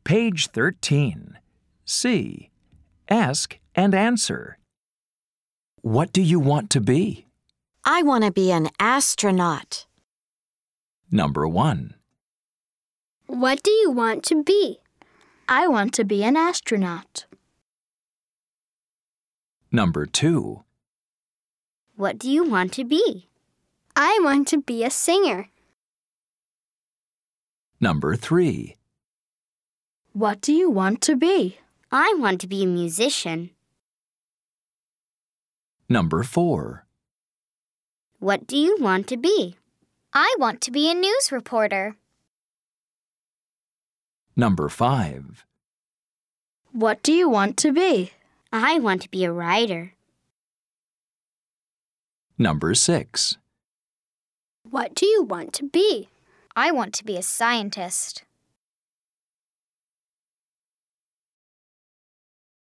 Page 13. C. Ask and answer. What do you want to be? I want to be an astronaut. Number 1. What do you want to be? I want to be an astronaut. Number 2. What do you want to be? I want to be a singer. Number 3. What do you want to be? I want to be a musician. Number 4. What do you want to be? I want to be a news reporter. Number 5. What do you want to be? I want to be a writer. Number 6. What do you want to be? I want to be a scientist.